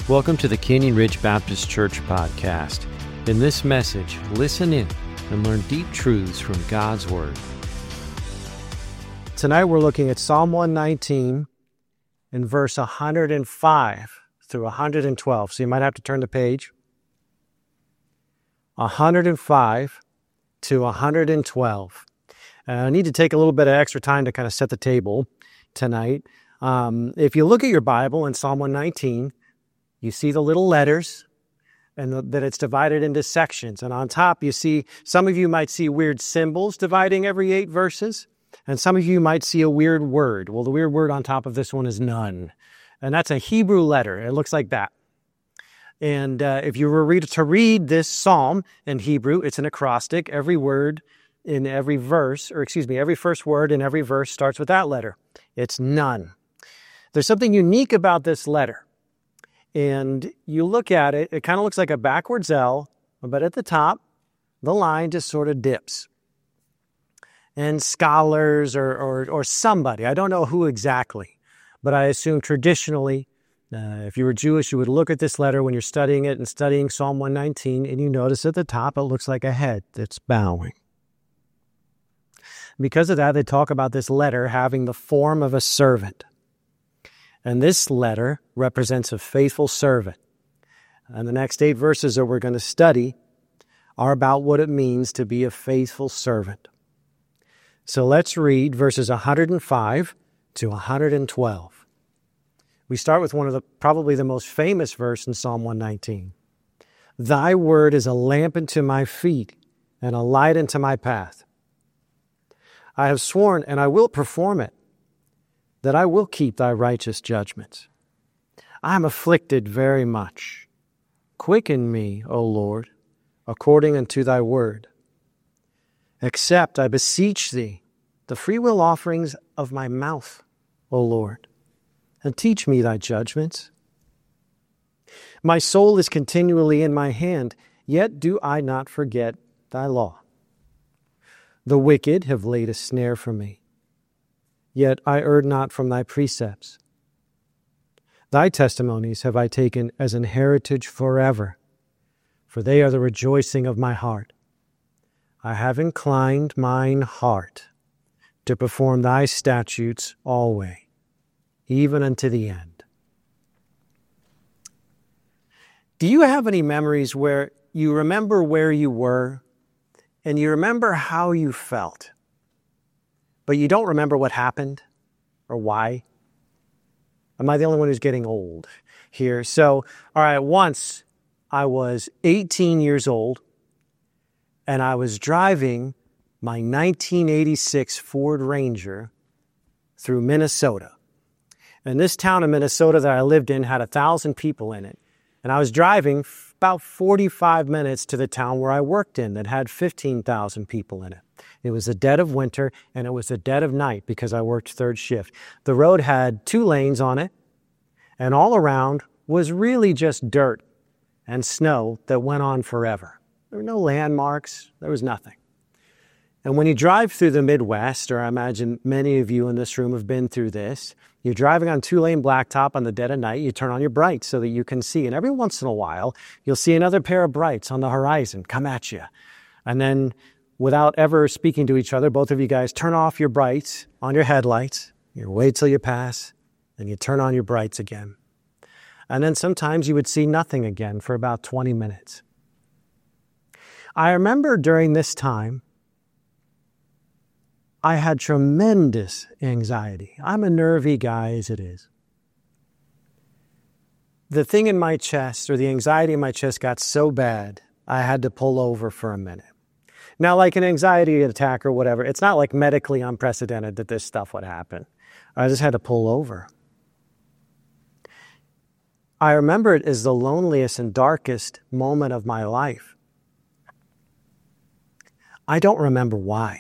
Welcome to the Canyon Ridge Baptist Church podcast. In this message, listen in and learn deep truths from God's Word. Tonight we're looking at Psalm 119 in verse 105 through 112. So you might have to turn the page. 105 to 112. I need to take a little bit of extra time to kind of set the table tonight. If you look at your Bible in Psalm 119, you see the little letters and that it's divided into sections. And on top, you see, some of you might see weird symbols dividing every 8 verses. And some of you might see a weird word. Well, the weird word on top of this one is none. And that's a Hebrew letter. It looks like that. And if you were to read this psalm in Hebrew, it's an acrostic. Every word in every verse, every first word in every verse starts with that letter. It's none. There's something unique about this letter. And you look at it, it kind of looks like a backwards L, but at the top, the line just sort of dips. And scholars or somebody, I don't know who exactly, but I assume traditionally, if you were Jewish, you would look at this letter when you're studying it and studying Psalm 119, and you notice at the top it looks like a head that's bowing. Because of that, they talk about this letter having the form of a servant. And this letter represents a faithful servant. And the next 8 verses that we're going to study are about what it means to be a faithful servant. So let's read verses 105 to 112. We start with one of probably the most famous verse in Psalm 119. Thy word is a lamp unto my feet and a light unto my path. I have sworn, and I will perform it, that I will keep thy righteous judgments. I am afflicted very much. Quicken me, O Lord, according unto thy word. Accept, I beseech thee, the freewill offerings of my mouth, O Lord, and teach me thy judgments. My soul is continually in my hand, yet do I not forget thy law. The wicked have laid a snare for me, yet I erred not from thy precepts. Thy testimonies have I taken as an heritage forever, for they are the rejoicing of my heart. I have inclined mine heart to perform thy statutes alway, even unto the end. Do you have any memories where you remember where you were and you remember how you felt, but you don't remember what happened or why? Am I the only one who's getting old here? So, all right, once I was 18 years old and I was driving my 1986 Ford Ranger through Minnesota. And this town in Minnesota that I lived in had 1,000 people in it. And I was driving about 45 minutes to the town where I worked in that had 15,000 people in it. It was the dead of winter, and it was the dead of night because I worked third shift. The road had 2 lanes on it, and all around was really just dirt and snow that went on forever. There were no landmarks. There was nothing. And when you drive through the Midwest, or I imagine many of you in this room have been through this, you're driving on 2-lane blacktop on the dead of night, you turn on your brights so that you can see. And every once in a while, you'll see another pair of brights on the horizon come at you. And then, without ever speaking to each other, both of you guys turn off your brights on your headlights. You wait till you pass, then you turn on your brights again. And then sometimes you would see nothing again for about 20 minutes. I remember during this time, I had tremendous anxiety. I'm a nervy guy as it is. The thing in my chest, or the anxiety in my chest, got so bad, I had to pull over for a minute. Now, like an anxiety attack or whatever, it's not like medically unprecedented that this stuff would happen. I just had to pull over. I remember it as the loneliest and darkest moment of my life. I don't remember why.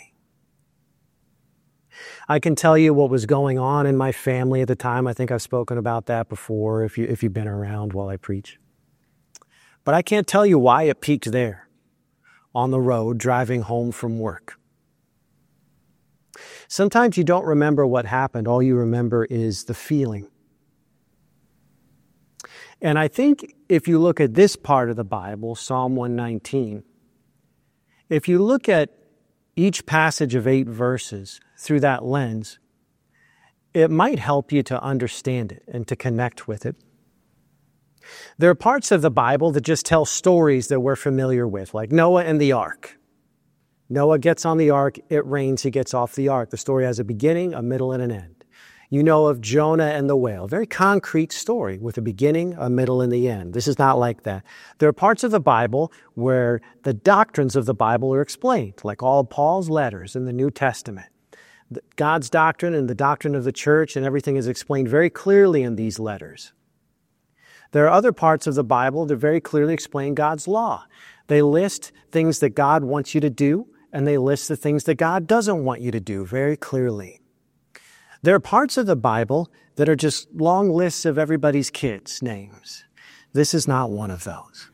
I can tell you what was going on in my family at the time. I think I've spoken about that before if you've been around while I preach. But I can't tell you why it peaked there on the road driving home from work. Sometimes you don't remember what happened. All you remember is the feeling. And I think if you look at this part of the Bible, Psalm 119, if you look at each passage of 8 verses through that lens, it might help you to understand it and to connect with it. There are parts of the Bible that just tell stories that we're familiar with, like Noah and the ark. Noah gets on the ark, it rains, he gets off the ark. The story has a beginning, a middle, and an end. You know of Jonah and the whale, a very concrete story with a beginning, a middle, and the end. This is not like that. There are parts of the Bible where the doctrines of the Bible are explained, like all of Paul's letters in the New Testament. God's doctrine and the doctrine of the church and everything is explained very clearly in these letters. There are other parts of the Bible that very clearly explain God's law. They list things that God wants you to do, and they list the things that God doesn't want you to do very clearly. There are parts of the Bible that are just long lists of everybody's kids' names. This is not one of those.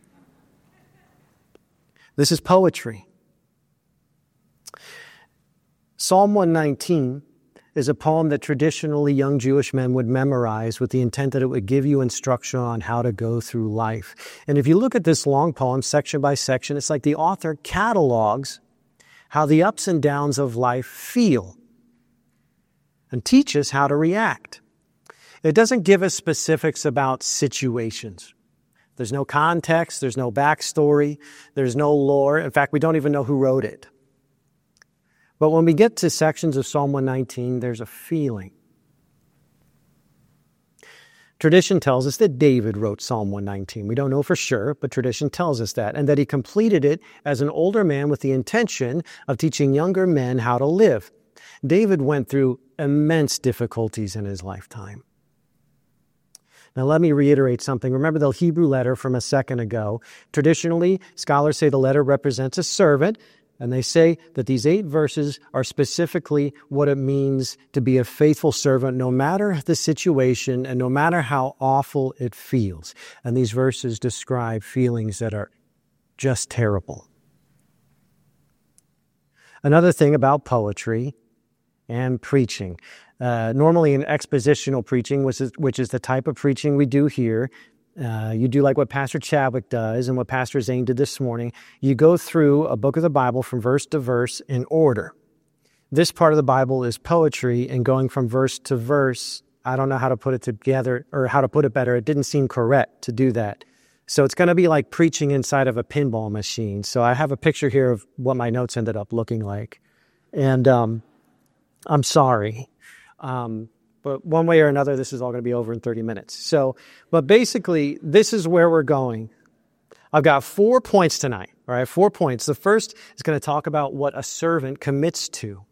This is poetry. Psalm 119 is a poem that traditionally young Jewish men would memorize with the intent that it would give you instruction on how to go through life. And if you look at this long poem, section by section, it's like the author catalogs how the ups and downs of life feel and teaches how to react. It doesn't give us specifics about situations. There's no context, there's no backstory, there's no lore. In fact, we don't even know who wrote it. But when we get to sections of Psalm 119, there's a feeling. Tradition tells us that David wrote Psalm 119. We don't know for sure, but tradition tells us that, and that he completed it as an older man with the intention of teaching younger men how to live. David went through immense difficulties in his lifetime. Now, let me reiterate something. Remember the Hebrew letter from a second ago. Traditionally, scholars say the letter represents a servant, and they say that these 8 verses are specifically what it means to be a faithful servant, no matter the situation and no matter how awful it feels. And these verses describe feelings that are just terrible. Another thing about poetry and preaching. Normally in expositional preaching, which is the type of preaching we do here, you do like what Pastor Chadwick does and what Pastor Zane did this morning. You go through a book of the Bible from verse to verse in order. This part of the Bible is poetry, and going from verse to verse, I don't know how to put it together or how to put it better. It didn't seem correct to do that. So it's going to be like preaching inside of a pinball machine. So I have a picture here of what my notes ended up looking like. And I'm sorry. But one way or another, this is all going to be over in 30 minutes. But basically, this is where we're going. I've got 4 points tonight, all right? 4 points. The first is going to talk about what a servant commits to.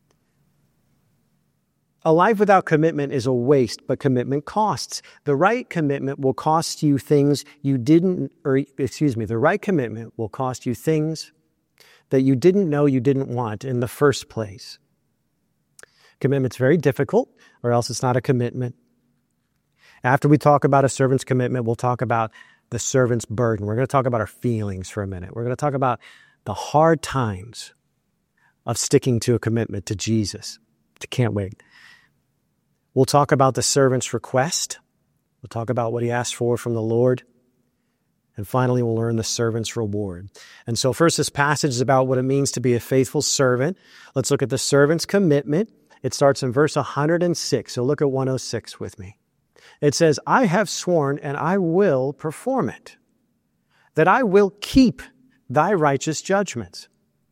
A life without commitment is a waste, but commitment costs. The right commitment will cost you things the right commitment will cost you things that you didn't know you didn't want in the first place. Commitment's very difficult, or else it's not a commitment. After we talk about a servant's commitment, we'll talk about the servant's burden. We're going to talk about our feelings for a minute. We're going to talk about the hard times of sticking to a commitment to Jesus. Can't wait. We'll talk about the servant's request. We'll talk about what he asked for from the Lord. And finally, we'll learn the servant's reward. And so first, this passage is about what it means to be a faithful servant. Let's look at the servant's commitment. It starts in verse 106. So look at 106 with me. It says, I have sworn and I will perform it, that I will keep thy righteous judgments.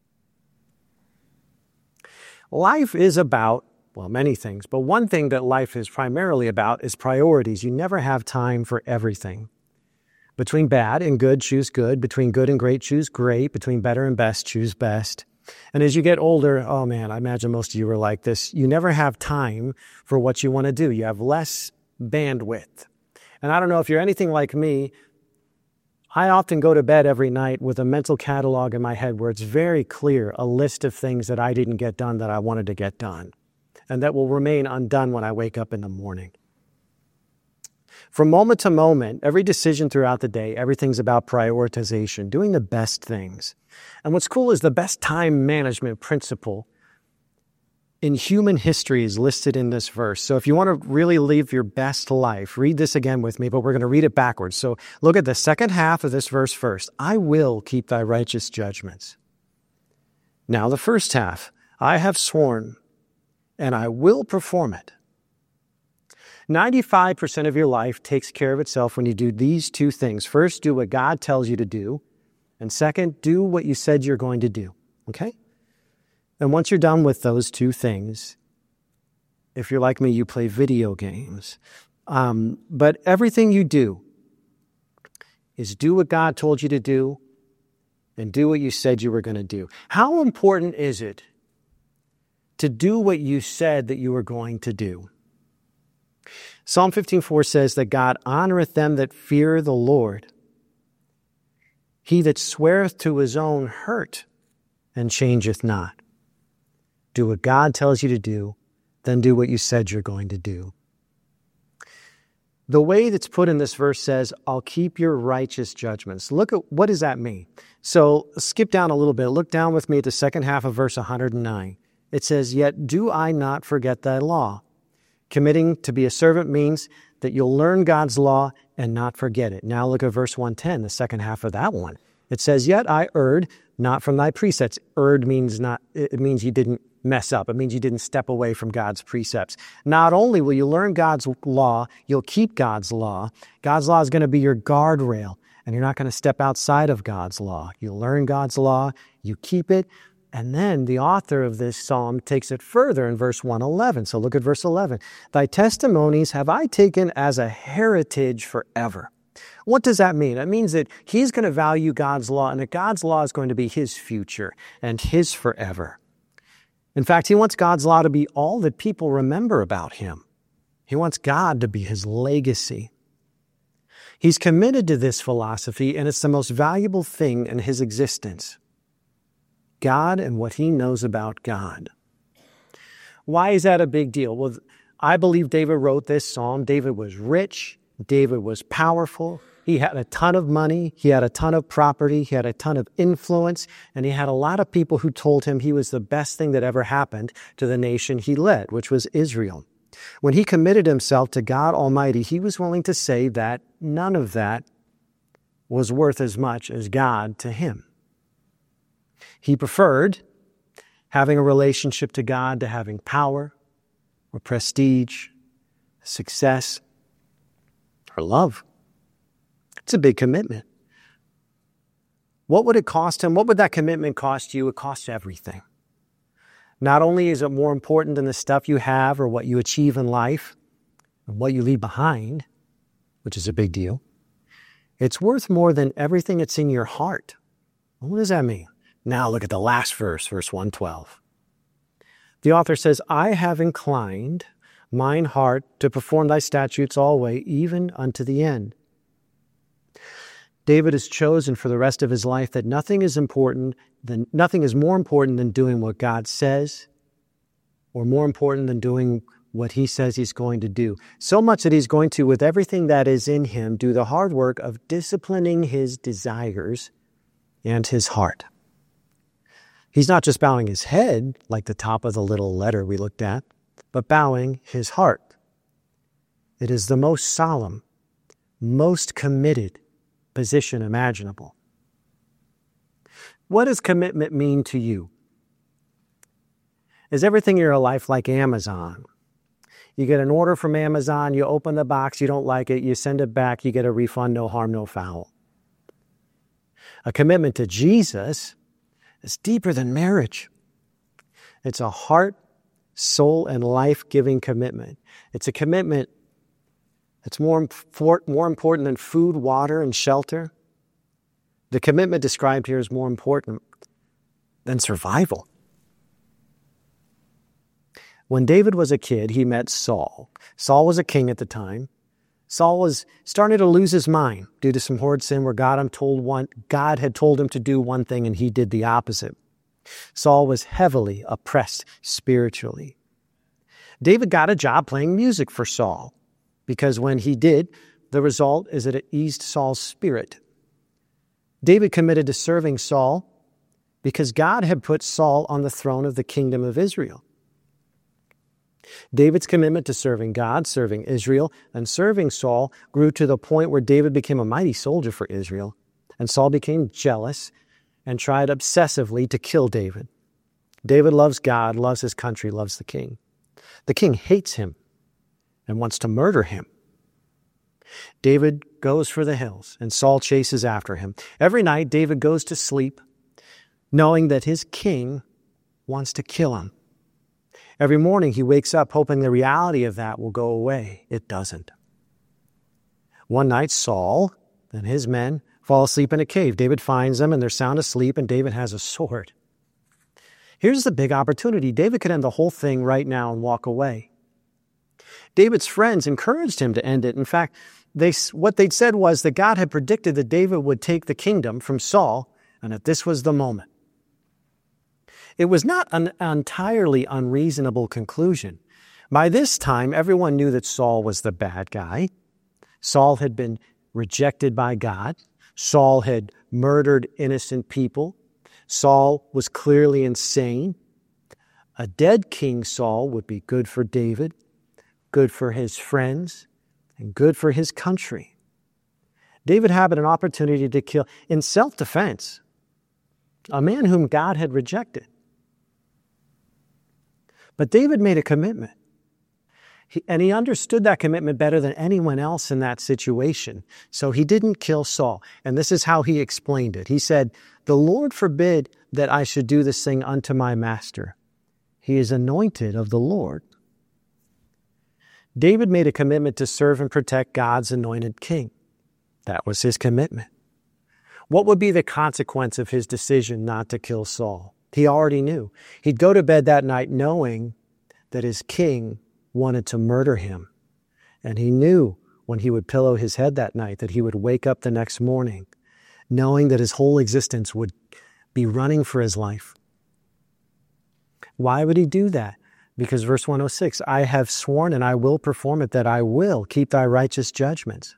Life is about, many things, but one thing that life is primarily about is priorities. You never have time for everything. Between bad and good, choose good. Between good and great, choose great. Between better and best, choose best. And as you get older, I imagine most of you are like this. You never have time for what you want to do. You have less bandwidth. And I don't know if you're anything like me. I often go to bed every night with a mental catalog in my head where it's very clear, a list of things that I didn't get done that I wanted to get done, and that will remain undone when I wake up in the morning. From moment to moment, every decision throughout the day, everything's about prioritization, doing the best things. And what's cool is the best time management principle in human history is listed in this verse. So if you want to really live your best life, read this again with me, but we're going to read it backwards. So look at the second half of this verse first. I will keep thy righteous judgments. Now the first half, I have sworn, and I will perform it. 95% of your life takes care of itself when you do these two things. First, do what God tells you to do. And second, do what you said you're going to do. Okay? And once you're done with those two things, if you're like me, you play video games. But everything you do is do what God told you to do and do what you said you were going to do. How important is it to do what you said that you were going to do? Psalm 15:4 says that God honoreth them that fear the Lord. He that sweareth to his own hurt and changeth not. Do what God tells you to do, then do what you said you're going to do. The way that's put in this verse says, I'll keep your righteous judgments. Look at, what does that mean? So skip down a little bit. Look down with me at the second half of verse 109. It says, yet do I not forget thy law. Committing to be a servant means that you'll learn God's law and not forget it. Now look at verse 110, the second half of that one. It says, yet I erred not from thy precepts. Erred means not, it means you didn't mess up. It means you didn't step away from God's precepts. Not only will you learn God's law, you'll keep God's law. God's law is going to be your guardrail, and you're not going to step outside of God's law. You learn God's law, you keep it, and then the author of this psalm takes it further in verse 111. So look at verse 11. Thy testimonies have I taken as a heritage forever. What does that mean? It means that he's going to value God's law, and that God's law is going to be his future and his forever. In fact, he wants God's law to be all that people remember about him. He wants God to be his legacy. He's committed to this philosophy, and it's the most valuable thing in his existence. God and what he knows about God. Why is that a big deal? Well, I believe David wrote this psalm. David was rich. David was powerful. He had a ton of money. He had a ton of property. He had a ton of influence. And he had a lot of people who told him he was the best thing that ever happened to the nation he led, which was Israel. When he committed himself to God Almighty, he was willing to say that none of that was worth as much as God to him. He preferred having a relationship to God to having power or prestige, success, or love. It's a big commitment. What would it cost him? What would that commitment cost you? It costs everything. Not only is it more important than the stuff you have or what you achieve in life and what you leave behind, which is a big deal, it's worth more than everything that's in your heart. What does that mean? Now look at the last verse, verse 112. The author says, I have inclined mine heart to perform thy statutes always, even unto the end. David has chosen for the rest of his life that nothing is more important than doing what God says, or more important than doing what he says he's going to do. So much that he's going to, with everything that is in him, do the hard work of disciplining his desires and his heart. He's not just bowing his head, like the top of the little letter we looked at, but bowing his heart. It is the most solemn, most committed position imaginable. What does commitment mean to you? Is everything in your life like Amazon? You get an order from Amazon, you open the box, you don't like it, you send it back, you get a refund, no harm, no foul. A commitment to Jesus is deeper than marriage. It's a heart, soul, and life-giving commitment. It's a commitment that's more important than food, water, and shelter. The commitment described here is more important than survival. When David was a kid, he met Saul. Saul was a king at the time. Saul was starting to lose his mind due to some horrid sin where God had told him to do one thing and he did the opposite. Saul was heavily oppressed spiritually. David got a job playing music for Saul because when he did, the result is that it eased Saul's spirit. David committed to serving Saul because God had put Saul on the throne of the kingdom of Israel. David's commitment to serving God, serving Israel, and serving Saul grew to the point where David became a mighty soldier for Israel, and Saul became jealous and tried obsessively to kill David. David loves God, loves his country, loves the king. The king hates him and wants to murder him. David goes for the hills, and Saul chases after him. Every night, David goes to sleep knowing that his king wants to kill him. Every morning, he wakes up hoping the reality of that will go away. It doesn't. One night, Saul and his men fall asleep in a cave. David finds them, and they're sound asleep, and David has a sword. Here's the big opportunity. David could end the whole thing right now and walk away. David's friends encouraged him to end it. In fact, what they'd said was that God had predicted that David would take the kingdom from Saul, and that this was the moment. It was not an entirely unreasonable conclusion. By this time, everyone knew that Saul was the bad guy. Saul had been rejected by God. Saul had murdered innocent people. Saul was clearly insane. A dead King Saul would be good for David, good for his friends, and good for his country. David had an opportunity to kill, in self-defense, a man whom God had rejected. But David made a commitment. And he understood that commitment better than anyone else in that situation. So he didn't kill Saul. And this is how he explained it. He said, "The Lord forbid that I should do this thing unto my master. He is anointed of the Lord." David made a commitment to serve and protect God's anointed king. That was his commitment. What would be the consequence of his decision not to kill Saul? He already knew. He'd go to bed that night knowing that his king wanted to murder him. And he knew when he would pillow his head that night that he would wake up the next morning knowing that his whole existence would be running for his life. Why would he do that? Because verse 106, "I have sworn and I will perform it, that I will keep thy righteous judgments."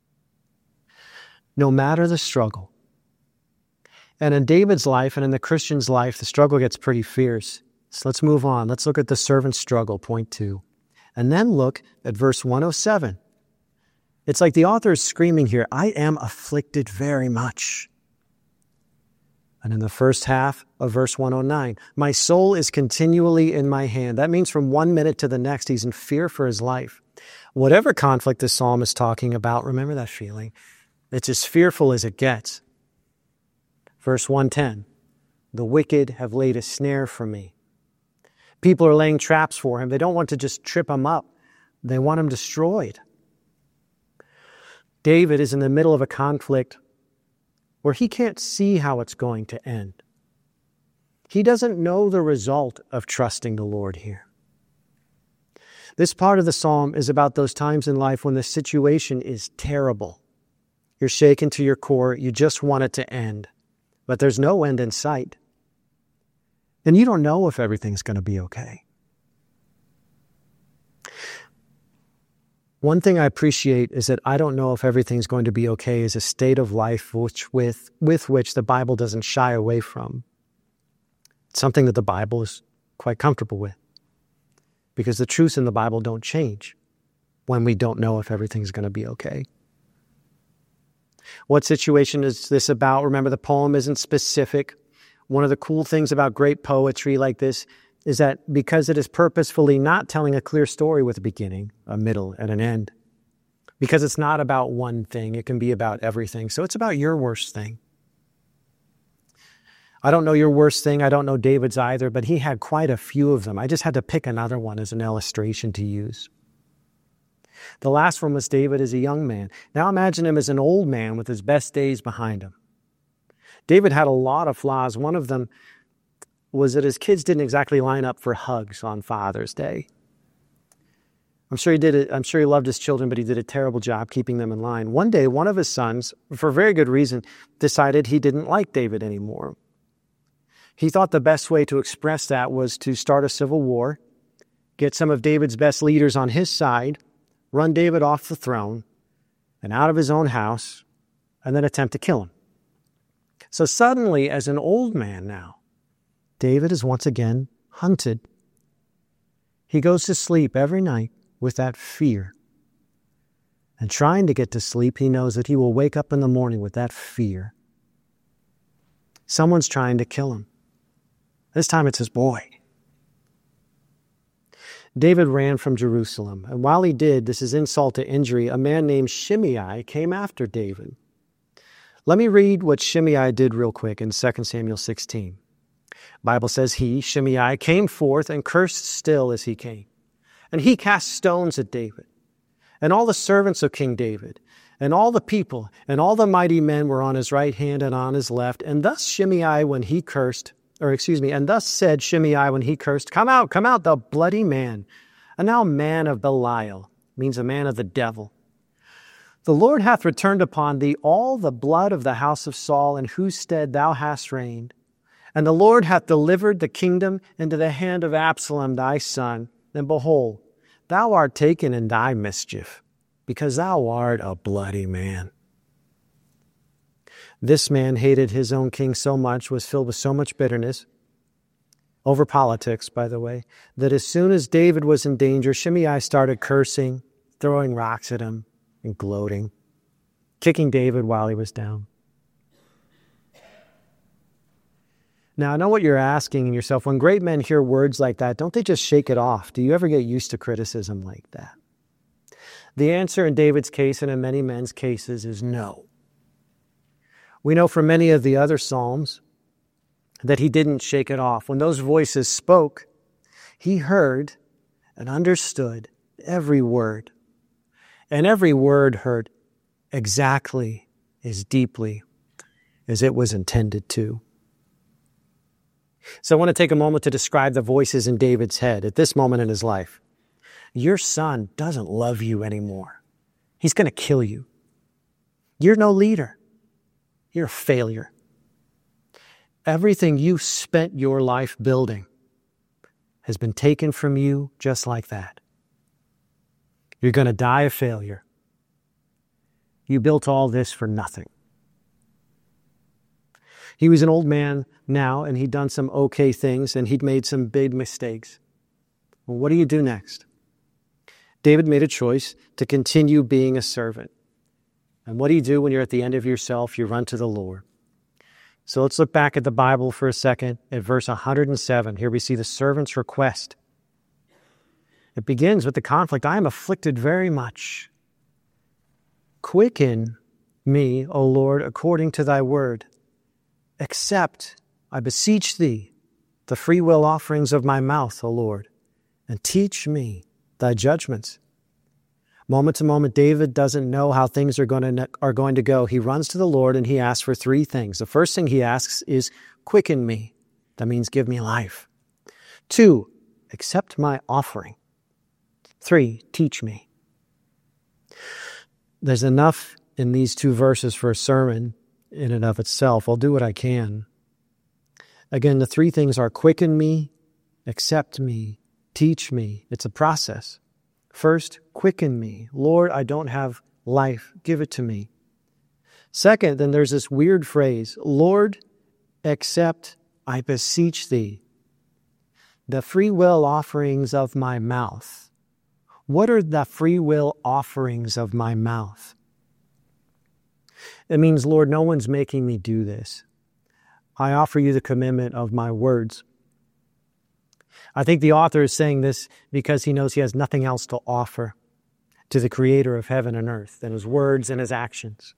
No matter the struggle. And in David's life and in the Christian's life, the struggle gets pretty fierce. So let's move on. Let's look at the servant's struggle, point 2. And then look at verse 107. It's like the author is screaming here, "I am afflicted very much." And in the first half of verse 109, "My soul is continually in my hand." That means from one minute to the next, he's in fear for his life. Whatever conflict the psalm is talking about, remember that feeling. It's as fearful as it gets. Verse 110, "The wicked have laid a snare for me." People are laying traps for him. They don't want to just trip him up. They want him destroyed. David is in the middle of a conflict where he can't see how it's going to end. He doesn't know the result of trusting the Lord here. This part of the psalm is about those times in life when the situation is terrible. You're shaken to your core. You just want it to end. But there's no end in sight. And you don't know if everything's going to be okay. One thing I appreciate is that I don't know if everything's going to be okay is a state of life with which the Bible doesn't shy away from. It's something that the Bible is quite comfortable with. Because the truths in the Bible don't change when we don't know if everything's going to be okay. What situation is this about? Remember, the poem isn't specific. One of the cool things about great poetry like this is that because it is purposefully not telling a clear story with a beginning, a middle, and an end, because it's not about one thing, it can be about everything. So it's about your worst thing. I don't know your worst thing. I don't know David's either, but he had quite a few of them. I just had to pick another one as an illustration to use. The last one was David as a young man. Now imagine him as an old man with his best days behind him. David had a lot of flaws. One of them was that his kids didn't exactly line up for hugs on Father's Day. I'm sure he did it. I'm sure he loved his children, but he did a terrible job keeping them in line. One day, one of his sons, for a very good reason, decided he didn't like David anymore. He thought the best way to express that was to start a civil war, get some of David's best leaders on his side, run David off the throne and out of his own house, and then attempt to kill him. So suddenly, as an old man now, David is once again hunted. He goes to sleep every night with that fear. And trying to get to sleep, he knows that he will wake up in the morning with that fear. Someone's trying to kill him. This time it's his boy. David ran from Jerusalem, and while he did, this is insult to injury, a man named Shimei came after David. Let me read what Shimei did real quick in 2 Samuel 16. The Bible says he, Shimei, came forth and cursed still as he came. And he cast stones at David. And all the servants of King David, and all the people, and all the mighty men were on his right hand and on his left. And thus Shimei when he cursed, and thus said Shimei when he cursed, come out, thou bloody man. And now man of Belial, means a man of the devil. The Lord hath returned upon thee all the blood of the house of Saul, in whose stead thou hast reigned. And the Lord hath delivered the kingdom into the hand of Absalom thy son. And behold, thou art taken in thy mischief, because thou art a bloody man. This man hated his own king so much, was filled with so much bitterness, over politics, by the way, that as soon as David was in danger, Shimei started cursing, throwing rocks at him, and gloating, kicking David while he was down. Now, I know what you're asking yourself. When great men hear words like that, don't they just shake it off? Do you ever get used to criticism like that? The answer in David's case and in many men's cases is no. We know from many of the other Psalms that he didn't shake it off. When those voices spoke, he heard and understood every word. And every word hurt exactly as deeply as it was intended to. So I want to take a moment to describe the voices in David's head at this moment in his life. Your son doesn't love you anymore. He's going to kill you. You're no leader. You're a failure. Everything you spent your life building has been taken from you just like that. You're going to die a failure. You built all this for nothing. He was an old man now, and he'd done some okay things, and he'd made some big mistakes. Well, what do you do next? David made a choice to continue being a servant. And what do you do when you're at the end of yourself? You run to the Lord. So let's look back at the Bible for a second at verse 107. Here we see the servant's request. It begins with the conflict. I am afflicted very much. Quicken me, O Lord, according to thy word. Accept, I beseech thee, the freewill offerings of my mouth, O Lord, and teach me thy judgments. Moment to moment, David doesn't know how things are going to go. He runs to the Lord and he asks for three things. The first thing he asks is, quicken me. That means give me life. 2, accept my offering. 3, teach me. There's enough in these 2 verses for a sermon in and of itself. I'll do what I can. Again, the 3 things are quicken me, accept me, teach me. It's a process. First, quicken me. Lord, I don't have life. Give it to me. Second, then there's this weird phrase, Lord, accept, I beseech thee, the free will offerings of my mouth. What are the free will offerings of my mouth? It means, Lord, no one's making me do this. I offer you the commitment of my words. I think the author is saying this because he knows he has nothing else to offer to the creator of heaven and earth than his words and his actions.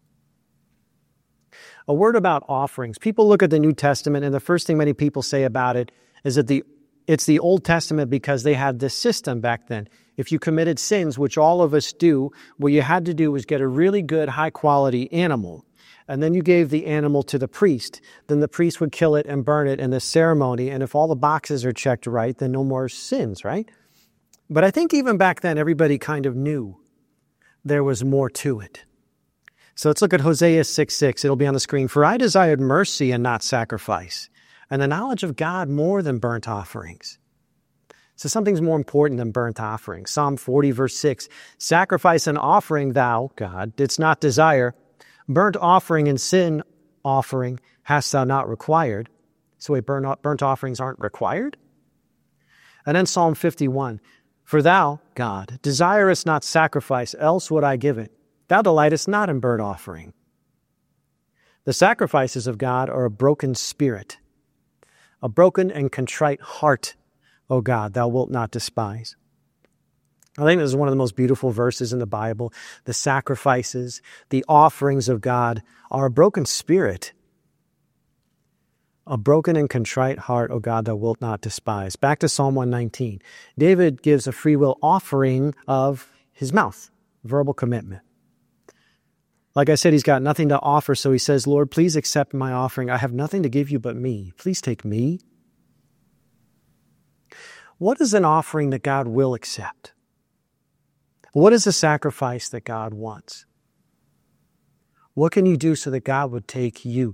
A word about offerings. People look at the New Testament and the first thing many people say about it is that it's the Old Testament because they had this system back then. If you committed sins, which all of us do, what you had to do was get a really good, high-quality animal. And then you gave the animal to the priest. Then the priest would kill it and burn it in the ceremony. And if all the boxes are checked right, then no more sins, right? But I think even back then, everybody kind of knew there was more to it. So let's look at Hosea 6:6. It'll be on the screen. For I desired mercy and not sacrifice, and the knowledge of God more than burnt offerings. So something's more important than burnt offerings. Psalm 40, verse 6. Sacrifice and offering thou, God, didst not desire. Burnt offering and sin offering hast thou not required. So wait, burnt offerings aren't required? And then Psalm 51. For thou, God, desirest not sacrifice, else would I give it. Thou delightest not in burnt offering. The sacrifices of God are a broken spirit, a broken and contrite heart, O God, thou wilt not despise. I think this is one of the most beautiful verses in the Bible. The sacrifices, the offerings of God are a broken spirit. A broken and contrite heart, O God, thou wilt not despise. Back to Psalm 119. David gives a free will offering of his mouth, verbal commitment. Like I said, he's got nothing to offer, so he says, Lord, please accept my offering. I have nothing to give you but me. Please take me. What is an offering that God will accept? What is a sacrifice that God wants? What can you do so that God would take you?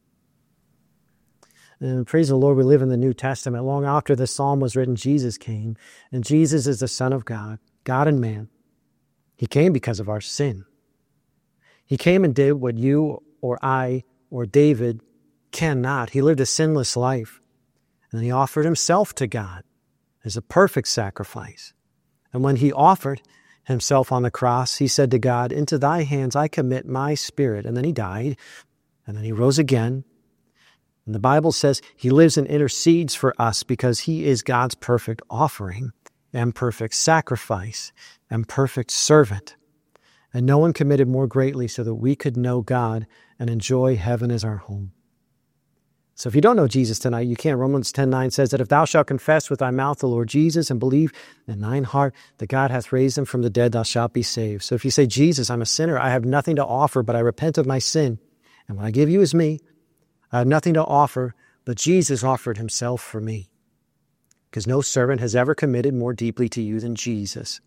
And praise the Lord, we live in the New Testament. Long after this psalm was written, Jesus came. And Jesus is the Son of God, God and man. He came because of our sin. He came and did what you or I or David cannot. He lived a sinless life. And he offered himself to God as a perfect sacrifice. And when he offered himself on the cross, he said to God, into thy hands I commit my spirit. And then he died. And then he rose again. And the Bible says he lives and intercedes for us because he is God's perfect offering and perfect sacrifice and perfect servant. And no one committed more greatly so that we could know God and enjoy heaven as our home. So if you don't know Jesus tonight, you can't. Romans 10:9 says that if thou shalt confess with thy mouth the Lord Jesus and believe in thine heart that God hath raised him from the dead, thou shalt be saved. So if you say, Jesus, I'm a sinner, I have nothing to offer, but I repent of my sin, and what I give you is me, I have nothing to offer, but Jesus offered himself for me. Because no servant has ever committed more deeply to you than Jesus.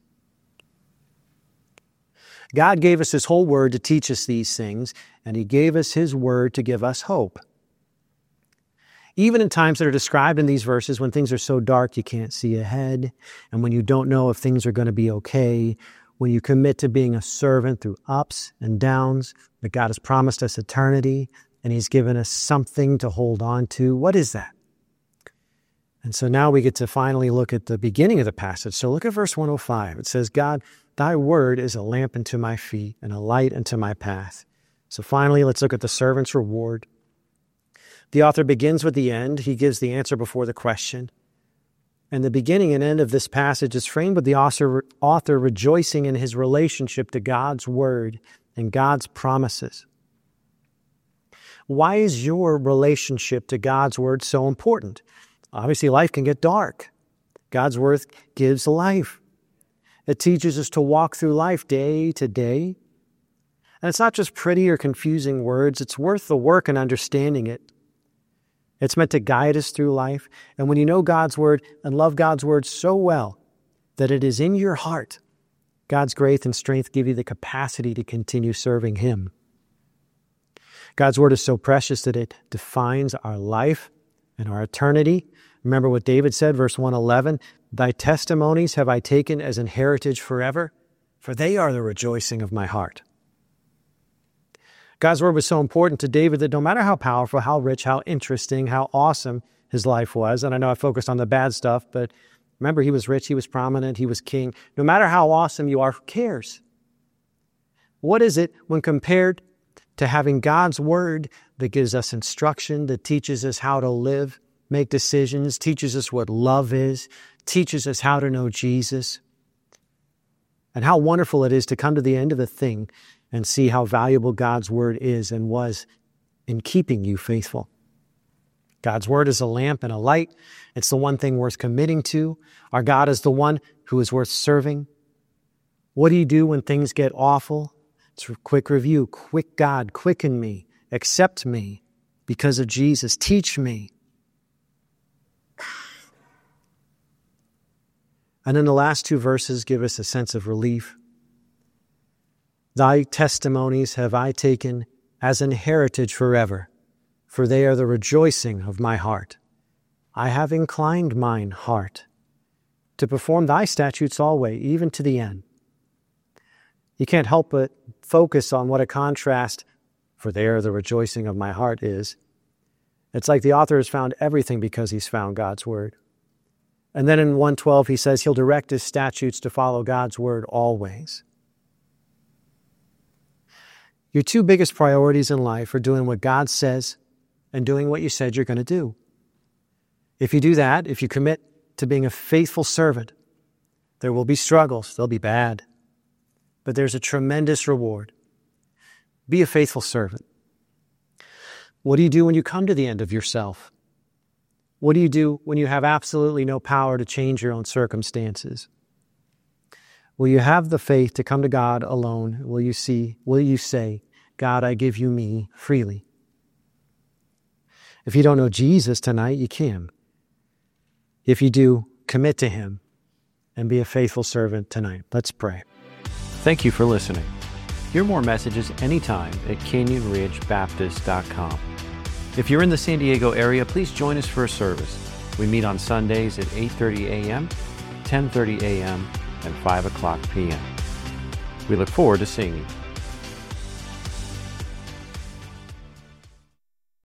God gave us his whole word to teach us these things, and he gave us his word to give us hope. Even in times that are described in these verses, when things are so dark you can't see ahead, and when you don't know if things are going to be okay, when you commit to being a servant through ups and downs, that God has promised us eternity, and he's given us something to hold on to. What is that? And so now we get to finally look at the beginning of the passage. So look at verse 105. It says, God, thy word is a lamp unto my feet and a light unto my path. So finally, let's look at the servant's reward. The author begins with the end. He gives the answer before the question. And the beginning and end of this passage is framed with the author rejoicing in his relationship to God's word and God's promises. Why is your relationship to God's word so important? Obviously, life can get dark. God's word gives life. It teaches us to walk through life day to day. And it's not just pretty or confusing words. It's worth the work in understanding it. It's meant to guide us through life. And when you know God's word and love God's word so well that it is in your heart, God's grace and strength give you the capacity to continue serving him. God's word is so precious that it defines our life and our eternity. Remember what David said, verse 111, thy testimonies have I taken as an heritage forever, for they are the rejoicing of my heart. God's word was so important to David that no matter how powerful, how rich, how interesting, how awesome his life was, and I know I focused on the bad stuff, but remember, he was rich, he was prominent, he was king. No matter how awesome you are, who cares? What is it when compared to having God's word that gives us instruction, that teaches us how to live, make decisions, teaches us what love is, teaches us how to know Jesus, and how wonderful it is to come to the end of a thing and see how valuable God's word is and was in keeping you faithful. God's word is a lamp and a light. It's the one thing worth committing to. Our God is the one who is worth serving. What do you do when things get awful? It's a quick review. Quick God, quicken me, accept me because of Jesus. Teach me. And then the last two verses give us a sense of relief. Thy testimonies have I taken as an heritage forever, for they are the rejoicing of my heart. I have inclined mine heart to perform thy statutes always, even to the end. You can't help but focus on what a contrast, for they are the rejoicing of my heart, is. It's like the author has found everything because he's found God's word. And then in 1:12, he says he'll direct his statutes to follow God's word always. Your two biggest priorities in life are doing what God says and doing what you said you're going to do. If you do that, if you commit to being a faithful servant, there will be struggles. They'll be bad. But there's a tremendous reward. Be a faithful servant. What do you do when you come to the end of yourself? What do you do when you have absolutely no power to change your own circumstances? Will you have the faith to come to God alone? Will you say, God, I give you me freely? If you don't know Jesus tonight, you can. If you do, commit to him and be a faithful servant tonight. Let's pray. Thank you for listening. Hear more messages anytime at canyonridgebaptist.com. If you're in the San Diego area, please join us for a service. We meet on Sundays at 8:30 a.m., 10:30 a.m., and 5 o'clock p.m. We look forward to seeing you.